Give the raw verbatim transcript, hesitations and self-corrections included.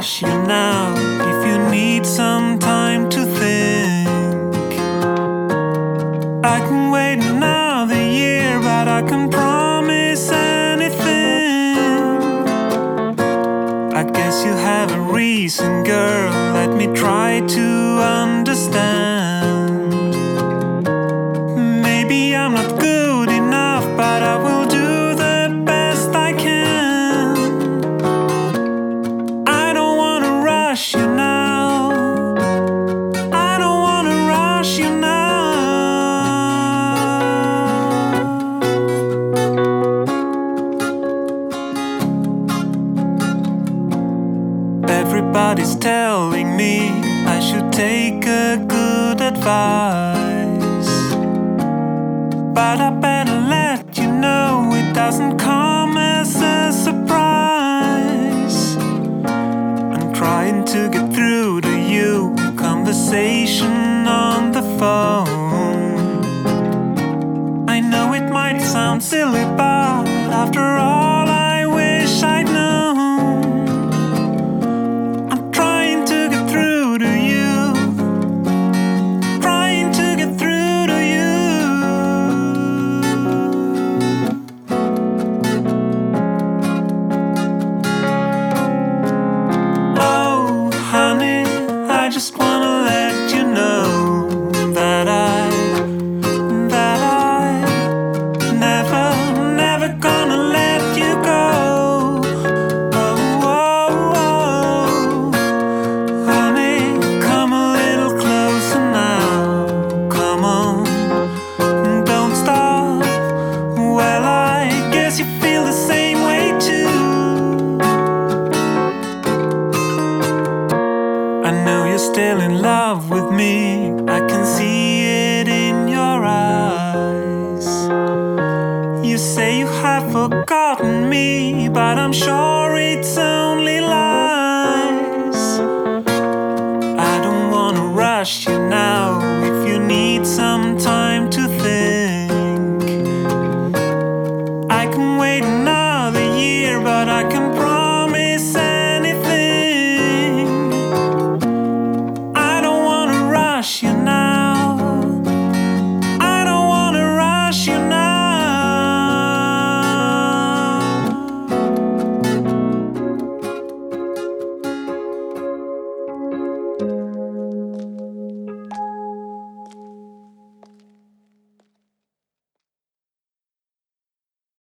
rush you now if you need some time to think. I can wait another year, but I can promise anything. I guess you have a reason, girl, let me try to understand. Maybe I'm not good enough, but I will do the best I can. I don't wanna rush you now. I don't wanna rush you now. Everybody's telling me I should take a good advice, but I better let you know it doesn't come as a surprise. I'm trying to get through to you, conversation on the phone. I know it might sound silly, but after all I wish I'd known. I'm trying to get through to you, trying to get through to you. Oh, honey, I just wanna let you know that I, that I never, never gonna let you go. Oh, oh, oh. Honey, come a little closer now. Come on, don't stop. Well, I guess you feel the same way too. I know you're still in love with me, I can see it in your eyes. You say you have forgotten me, but I'm sure it's only lies. I don't wanna rush you now if you need some time to think. I can wait another year, but I can